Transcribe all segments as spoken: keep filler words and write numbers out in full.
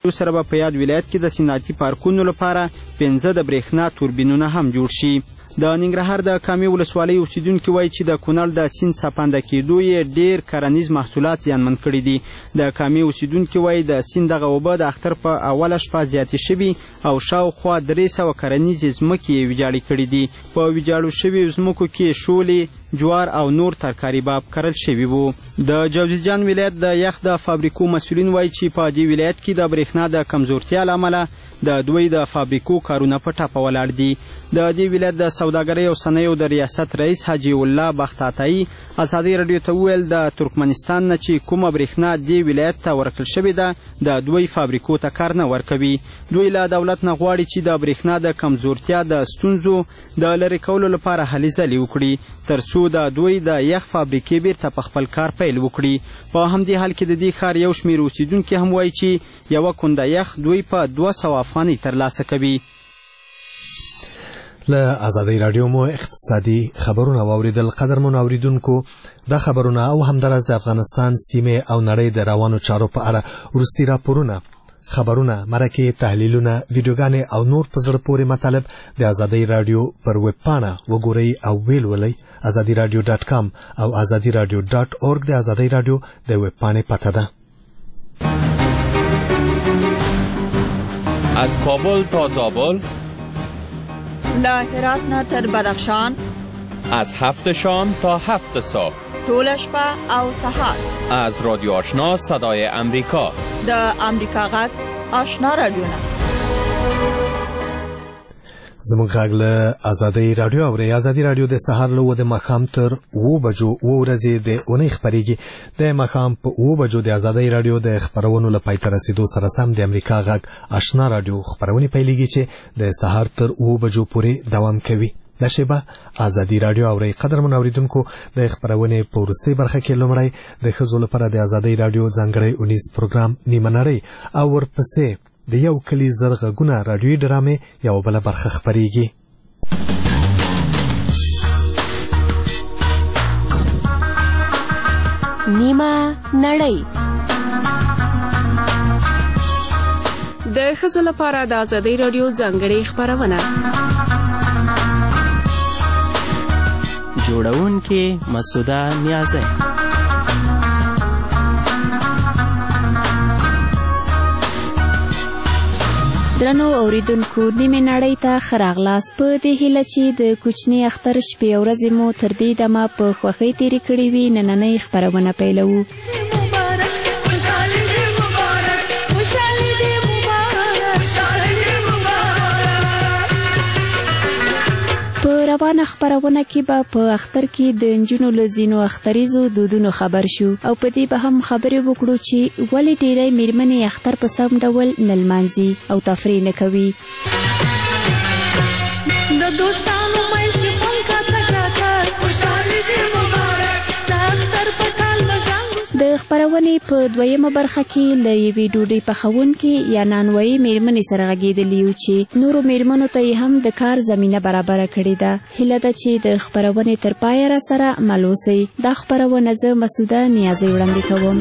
سره به په یاد ولایت کې د صنعتي پارکونو لپاره پنځه د برېښنا توربینونه هم جوړ شي. د ننګرهار د کامې ولسوالۍ اوسیدونکي وایي چې د کونړ د سیند څپانده کېدو یې ډېر کرنیز محصولات زیانمن کړي دي. د کامې اوسیدونکي وایي د سیند دغه اوبه د اختر په اوله شپه زیاتې شوي او شاوخوا درې سوه کرنیزې ځمکې یې ویجاړې کړي دي. په ویجاړو شویو ځمکو کې شولې، جوار او نور ترکاري باب کرل شوي وو. د جوزجان ولایت د یخ د فابریکو مسؤلین وایي چې په دې ولایت کې د برېښنا د کمزورتیا له امله د دوی د فابریکو کارونه په ټپه ولاړ دي. د دې ولایت د سوداګرۍ او صنایعو د ریاست رئیس حاجي الله بخت عطایي ازادي راډیو ته وویل د ترکمنستان نه چې کومه برېښنا دې ولایت ته ورکړل شوې ده د دوی فابریکو ته کار نه ورکوي. دوی له دولت نه غواړي چې د برېښنا د کمزورتیا د ستونزو د لرې کولو لپاره هلې ځلې وکړي تر څو د دوی د یخ فابریکې بیرته په خپل کار پیل وکړي. په همدې حال کې د دې ښار یو شمېر اوسیدونکي هم وایي چې یوه کونده یخ دوی په دوه سوه افغانۍ ترلاسه کوي. له ازادۍ راډیو مو اقتصادي خبرونه واوریدل. قدرمنو اوریدونکو، دا خبرونه او همداراز د افغانستان، سیمې او نړۍ د روانو چارو په اړه وروستي راپورونه، خبرونه، مرکې، تحلیلونه، ویډیوګانې او نور په زړه پورې مطالب د ازادۍ راډیو پر ویب پاڼه وګورئ او ویلولئ. ازادي راډیو ډاټ کام او ازادي راډیو ډاټ اورګ د ازادۍ راډیو د ویب پاڼې پته ده. از کابل تا زابل، له هرات نه تر بدخشان، از هفت شام تا هفت صبح، ټوله شپه او سهار. از رادیو آشنا صدای امریکا، د امریکا غږ آشنا راډیو نه. زموږ غږ له ازادۍ راډیو اورئ. ازادي راډیو د سهار له اووه د ماښام تر اووه بجو اووه ورځې د اونۍ خپرېږي. د ماښام په اووه بجو د ازادۍ راډیو د خپرونو له پای ته رسېدو سره سم د امریکا غږ آشنا راډیو خپرونې پیلېږي چې د سهار تر اووه بجو پورې دوام کوي. دا شیبه ازادي راډیو اورئ. قدرمنو اوریدونکو، د خپرونې په وروستۍ برخه کې لومړی د ښځو لپاره د ازادۍ راډیو ځانګړی اونیز پروګرام نیمه نړۍ او ورپسې د یو کلي زر غږونه راډیوي ډرامې یوه بله برخه خپرېږي. نیمه نړۍ د ښځو لپاره د ازادۍ راډیو ځانګړې خپرونه. جوړونکې مسعوده نیازی. درنو اوریدونکو، نیمه نړۍ ته ښه راغلاست. په دې هیله چې د کوچني اختر شپې او ورځې مو تر دې دمه په خوښۍ تېرې کړې وي، نننۍ خپرونه پیلوو. په روانه خپرونه کې به په اختر کې د نجونو له ځینو اختریزو دودونو خبر شو او په دې به هم خبرې وکړو چې ولې ډېری میرمنې اختر په سم ډول نه لمانځي او تفریح نه کوي. د دوستانو منځ کې خوند کا تګ راتګ، خوشحالي دې مبارک، د اختر په کال به زنګ. د خپرونې په دویمه برخه کې له یوې ډوډۍ پخوونکې یا نانوایي میرمنې سره غږېدلي یو چې نورو میرمنو ته یې هم د کار زمینه برابره کړې ده. هیله ده چې د خپرونې تر پایه را سره مل اوسئ. دا خپرونه زه مسعوده نیازی وړاندې کوم.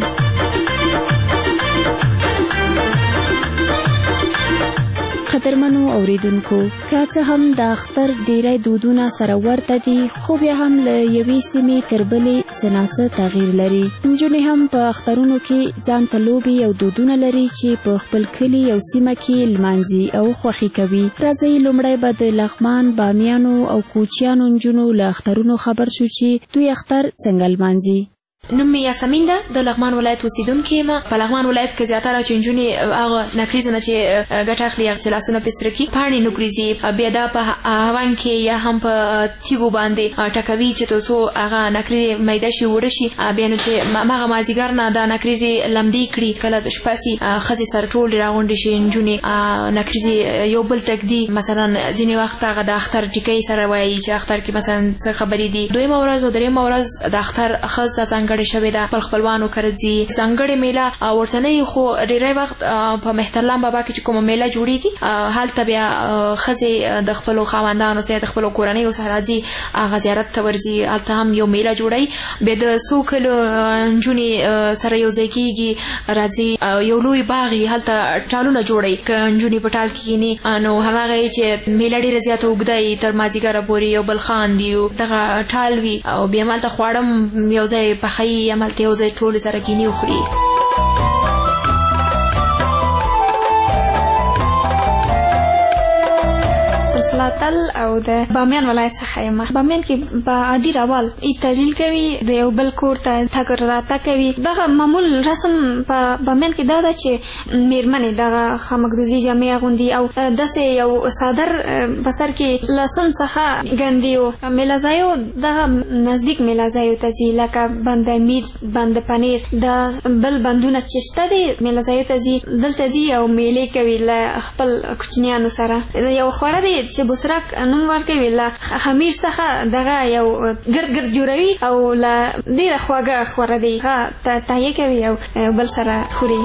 قدرمنو اوریدونکو، که څه هم د اختر ډیری دودونه سره ورته دي، خو بیا هم له یوې سیمې تر بلې څه ناڅه تغییر لري. نجونې هم په اخترونو کې ځان ته لوبې او دودونه لري چې په خپل کلي او سیمه کې لمانځي او خوښي کوي. راځئ لومړی به د لغمان، بامیانو او کوچیانو نجونو له اخترونو خبر شو چې دوی اختر څنګه لمانځي. نوم مې یاسمین ده، د لغمان ولایت اوسیدونکې یم. په لغمان ولایت کې زیاتره چې نجونې هغه نکریزونه چې ګټه اخلي هغه چې لاسونه پرې سره کړي، پاڼې نکریزي، بیا دا په هاون کې یا هم په تیږو باندې ټکوي چې تر څو هغه نکریزې میده شي، وړه شي. بیا نو چې هغه مازدیګر نه دا نکریزې لمدې کړي، کله د شپه سي ښځې سره ټولې راغونډې شي، نجونې نکریزې یو بل ته ږدي. مثلا ځینې وخت هغه د اختر ټیکۍ سره وایي چې اختر کې مثلا څه خبرې دي. دویمه ورځ او درېیمه ورځ د اختر ښځو ته ځانګړې ځانګړې شوې ده خپل خپلوانو کره ځي ځانګړې میله ورته نه خو ډېری وخت په مهترلام بابا کې چې کومه میله جوړیږي هلته بیا ښځې د خپلو خاوندانو سره د خپلو کورنیو سره راځي هغه زیارت ته ورځي هلته هم یو میله جوړوي بیا د څو کلو نجونې سره یو ځای کېږي راځي یو لوی باغ یې هلته ټالونه جوړوي که نجونې په ټال کې کښېني نو هماغه یې چې میله ډېره زیاته اوږده وي تر مازدیګره پورې یو بل خاندي دغه ټال وي او بیا همالته خواړه هم یو ځای پخوي همالته یو ځای ټولې سره کښېني او خوري. سلسلاتل او د بامیان ولایت څخه یم. بامیان کې په عادي روال ای تجلیل کوي د یو بل کور ته تګ راتګ کوي. دغه معمول رسم په بامیان کې دا ده چې میرمنې دغه خامکدوزي جامې اغوندي او داسې یو څادر په سر کې له سن څخه ګنډي او میله ځایو دغه نزدیک میله ځایو ته ځي لکه بند امیر بند پنیر د بل بندونه چې شته دي میله ځایو ته ځي دلته ځي او میلې کوي له خپل کوچنیانو سره. یو خوړه دی چې بوسرک نوم ورکوي له خمیر څخه دغه یو ګرد ګرد جوړوي او له ډېره خواږه خوره دی هغه تهیه کوي او بل سره خوري.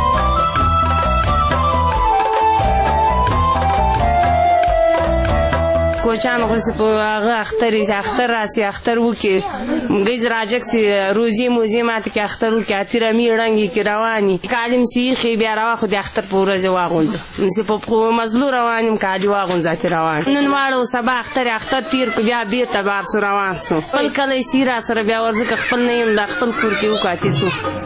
کوچان غوسه په هغه اختر یې اختر راسي اختر وکي ګیز راجک سي روزي موزي ماته کې اختر وکي اتیره میړنګي کې رواني کالم سي خي بیا راو خو د اختر په ورځ واغوند نسی په مزلو روانم کاجو واغوند ذات روان نن واړو سبا اختر اختر تیر کو بیا بیر ته بار سو روان سو خپل کله سي را سره بیا ورځ خپل نه يم د خپل کور کې وکاتي سو.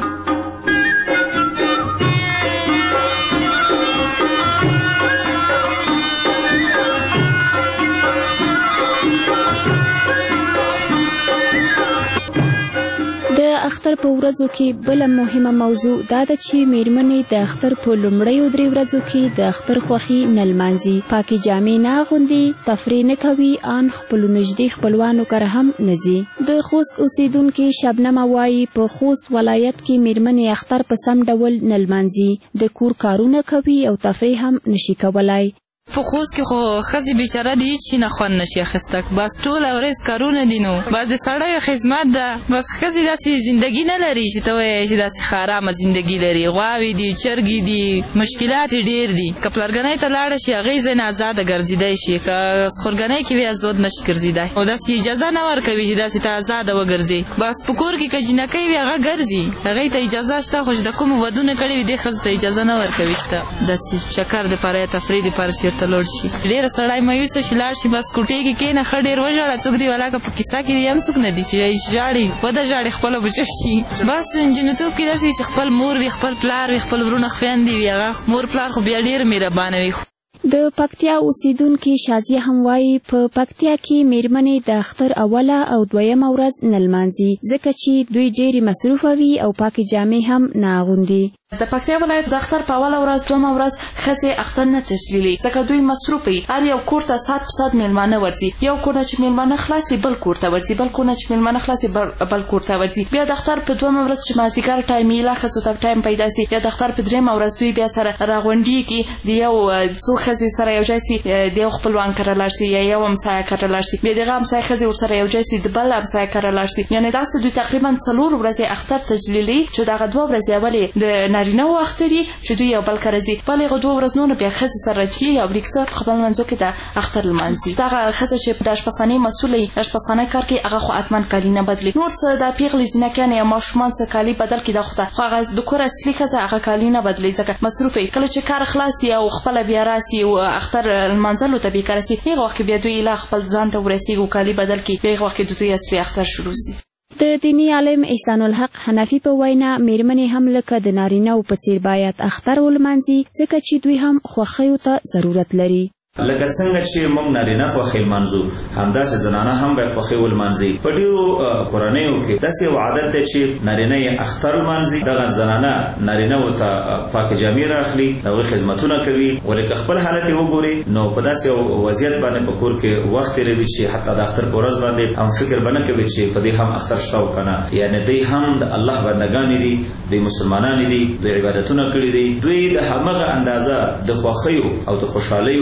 د اختر په ورځو کې بل مهمه موضوع دا ده چې میرمنې د اختر په لومړیو درې ورځو کې د اختر خوښي نه لمانځي پاکې جامې نه اغوندي تفریح نه کوي ان خپلو نږدې خپلوانو کره هم نه ځي. د خوست اوسیدونکې شبنمه وایي په خوست ولایت کې میرمنې اختر په سم ډول نه لمانځي د کور کارونه کوي او تفریح هم نشي کولای. په خوست کې خو ښځې بیچاره دي هېڅ نه خوند نشي اخیستک بس ټوله ورځ کارونه دي نو بس د سړیو خدمت ده بس ښځې داسې زندګي نه لري چې ته وایې چې داسې ښه ارامه زندګي لري غواوې دي چرګې دي مشکلات یې ډېر دي که پلرګنۍ ته لاړه شي هغې ځای نه ازاده ګرځېدی شي که خورګنۍ کې وي ازاد نشي ګرځېدی او داسې اجازه نه ورکوي چې داسې ته ازاده وګرځې بس په کور کې که جینکۍ وي هغه ګرځي هغې ته اجازه شته خو چې د کومو ودونه کړي وي دې ښځو ته اجازه نه ورکوي چې ته داسې چکر دپاره یا تفریح دپاره چېرته لاړ شي. ډېره سړی مایوسه شي لاړ شي بس کوټې کې کښېنه ښه ډېر وژاړه څوک دې ولاکه په کیسه کې دې هم څوک نه دي چې ژاړي وده ژاړي خپله به چپ شي بس نجونتوب کې داسې وي چې خپل مور وي خپل پلار وي خپل ورونه خویندې وي هغه مور پلار خو بیا ډېر مهربانه وي. د پکتیا اوسیدونکې شازیه هم وایي په پکتیا کې میرمنې د اختر اوله او دویمه ورځ نه لمانځي ځکه چې دوی ډېرې مصروفه وي او پاکې جامې هم نه اغوندي. د پکتیا ولایت د اختر په اوله ورځ دویمه ورځ ښځې اختر نه تشلیلي ځکه دوی مصروفه وي هر یو کور ته ساعت په ساعت میلمانه ورځي یو کور نه چې میلمانه خلاص بل کور ته ورځي بل کور نه چې میلمانه خلاص بل کور ته ورځي بیا د اختر په دویمه ورځ چې مازدیګر ټایم یې لا ښځو ته ټایم پیدا سي یا د اختر په درېیمه ورځ دوی بیا سره راغونډېږي د یو څو ښځې سره یو ځای سي د یو خپلوان کره لاړ سي یا یو همسایه کره لاړ سي بیا د هغه همسایه ښځې ورسره یو ځای سي د بل همسایه کره لاړ سي یعنې داسې دوی تقریبا څلور ورځې اختر تجلیلي چې دغه دوه ورځې اولې د نارینهو اختر چې دوی یو بل کره ځي بل هغه دوه ورځ نور بیا ښځې سره کېږي او لیکڅه په خپل منځو کې د اختر لمانځي. دغه ښځه چې د اشپزخانې مسؤله وي اشپزخانه کار کوي هغه خو حتما کالي نه بدلي نور څه د پیغلې جینکیانې یا ماشومان څه کالي بدل کړي دا خو ته خو هغه د کور اصلي ښځه هغه کالي نه بدلي ځکه مصروفه وي کله چې کار خلاص وي او خپله بیا راسي او اختر لمانځلو ته بېکاره سي هغه وخت کې بیا دوی لا خپل ځان ته ورسېږي او کالي بدل کړي بیا هغه وخت کې د دوی اصلي اختر شروع سي. د دینی عالم احسان الحق حنفي په وینا میرمنې هم لکه د نارینهو په څېر باید اختر ولمانځي ځکه چې دوی هم خوښیو ته ضرورت لري. لکه څنګه چې موږ نارینه خوښي لمانځو همداسې زنانه هم باید خوښي ولمانځي. په ډېرو کورنیو کې داسې یو عادت دی چې نارینه یې اختر لمانځي دغه زنانه نارینهو ته پاکې جامې راخلي د هغوی خدمتونه کوي ولې که خپل حالت یې وګوري نو په داسې یو وضعیت باندې په کور کې وخت تېروي چې حتی د اختر په ورځ باندې هم فکر به نه کوي چې په دې هم اختر شته او که نه یعنې دوی هم د الله بندګانې دي دوی مسلمانانې دي دوی عبادتونه کړي دي دوی د همغه اندازه د خوښیو او د خوشحالیو د لمانځلو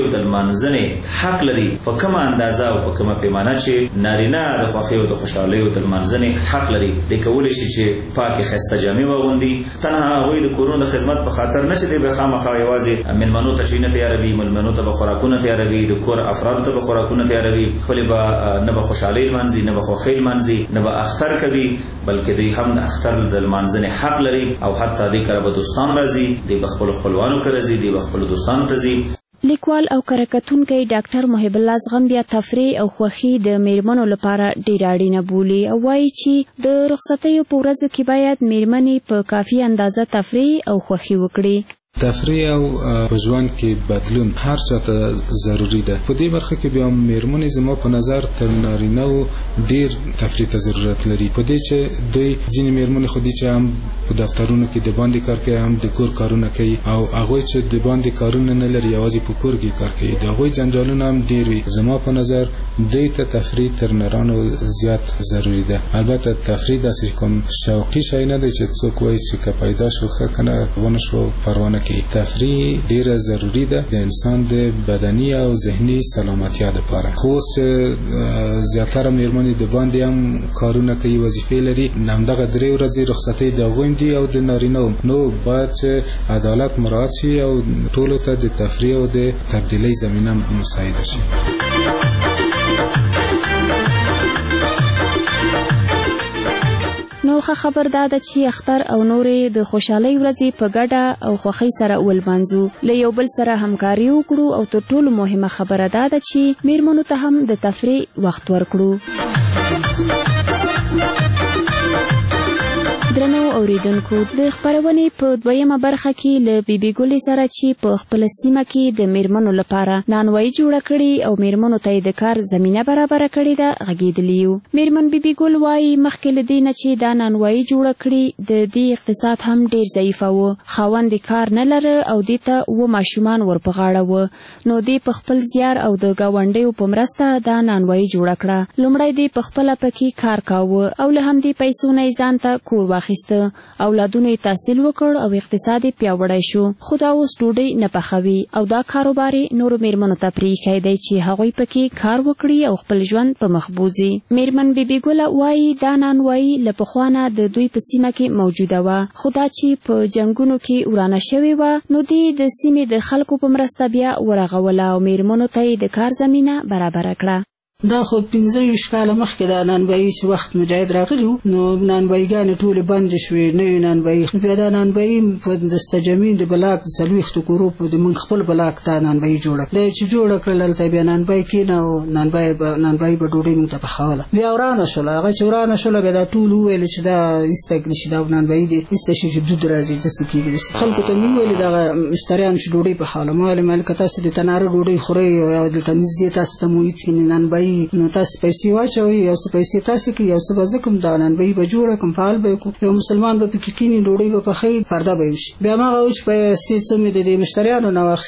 لمانځنې حق لري په کومه اندازه او په کومه پیمانه چې نارینه د خوښۍ او د خوشحالۍ او د لمانځنې حق لري د کولی شي چې پاکې ښایسته جامې واغوندي. تنها هغوی د کورونو د خدمت په خاطر نه چې دی به خامخا یوازې مېلمنو ته شي نه تیاروي، مېلمنو ته به خوراکونه تیاروي، د کور افرادو ته به خوراکونه تیاروي، خپلې به نه به خوشحالۍ لمانځي، نه به خوښۍ لمانځي، نه به اختر کوي، بلکې دوی هم د اختر د لمانځنې حق لري او حتی دوی کره به دوستان راځي، دوی به خپلو خپلوانو کره ځي، دوی به خپلو دوستانو ته ځي. لیکوال او کرکټونکی ډاکټر محب الله زغم بیا تفریح او خوښي د میرمنو لپاره ډېره اړینه بولي او وایي چې د رخصتیو په ورځو کې باید میرمنې په کافي اندازه تفریح او خوښي وکړي. تفریح او په ژوند کې بدلون هر چاته ضروری ده. په دې برخه کې بیا میرمنې زما په نظر تر نارینه‌و ډیر تفریح ته ضرورت لري. په دې چې دوی ځینې میرمنې خو دې چې هم په دفترونو کې د باندې کار کوي، هم د کور کارونه کوي او هغوی چې د باندې کارونه نه لري یوازې په کور کې کار کوي، د هغوی جنجالونه هم ډیر وي. زما په نظر دوی ته تفریح تر نارینه‌و زیات ضروری ده. البته تفریح داسې کوم شوقي شی نه دی چې څوک وایي چې که پیدا شو ښه کنه ونه شو پروا نه کوي. تفریح ډیره ضروری ده د انسان د بدني او ذهني سلامتیا لپاره. خو اوس چې زیاتره میرمنې د باندې هم کارونه کوي، وظیفې لري، همدغه درې ورځې رخصتۍ د هغوی دي او د نارینه‌و. نو باید چې عدالت مراعات شي او ټولو ته د تفریح او د تبدیلۍ زمینه مساعده شي. نو ښه خبر دا ده چې اختر او نورې د خوشحالۍ ورځې په ګډه او خوښۍ سره ولمانځو، له یو بل سره همکاري وکړو او تر ټولو مهمه خبره دا ده چې میرمنو ته هم د تفریح وخت ورکړو. درنو اوریدونکو، د خپرونې په دویمه برخه کې له بیبي ګلې سره چې په خپله سیمه کې د میرمنو لپاره نانوایي جوړه کړې او میرمنو ته یې د کار زمینه برابره کړې ده غږېدلي یو. میرمن بیبي ګل وایي مخکې له دې نه چې دا نانوایي جوړه کړې د دې اقتصاد هم ډېر ضعیفه و، خاوند یې کار نه لره او دې ته اووه ماشومان ور په غاړه وه. نو دې په خپل زیار او د ګاونډیو په مرسته دا نانوایي جوړه کړه. لومړی دې په خپله پکې کار کاوه او له همدې پیسو نه یې ځان ته کور واخیسته، اولادونو یې تحصیل وکړ او اقتصاد یې پیاوړی شو. خو دا اوس ډوډۍ نه پخوي او دا کاروبار یې نورو میرمنو ته پرېښی دی چې هغوی پکې کار وکړي او خپل ژوند په مخ بوځي. میرمن بیبي ګله وایي دا نانوایي له پخوا نه د دوی په سیمه کې موجوده وه، خو دا چې په جنګونو کې ورانه شوې وه نو دې د سیمې د خلکو په مرسته بیا ورغوله او میرمنو ته یې د کار زمینه برابره کړه. دا خو پنځه ویشت کاله مخکې دا نانوایي چې وخت مجاهد راغلی و نو نانوایيګانې ټولې بندې شوې، نوې نانوایي. بیا دا نانوایي په د ستجمین د بلاک د څلوېښتو کورو په د موږ خپل بلاک دا نانوایي جوړه دا چې جوړه کړل. هلته بیا نانوایي کېنه او نانوایي به نانوایي به ډوډۍ موږ ته پخوله. بیا ورانه شوله، هغه چې ورانه شوله بیا دا ټول وویل چې دا ایسته کړي چې دا نانوایي دې ایسته شي چې دود راځي، داسې کېږي. خلکو ته مې وویل دغه مشتریانو چې ډوډۍ پخوله، ما ویل مالکه تاسو د تناره ډوډۍ خورئ او دلته نږدې تاسو ته محیط کې نانوایي نو تاسو پیسې واچوئ، یو څه پیسې تاسې کړئ، یو څه به زه کوم، دا نانوایي به جوړه کوم، فعال به یې کړو، یو مسلمان به پکې کښېني، ډوډۍ به پخوي، پرده به یې وشي. بیا هماغه اوس پیسې څه مې د دې مشتریانو نه واخیستې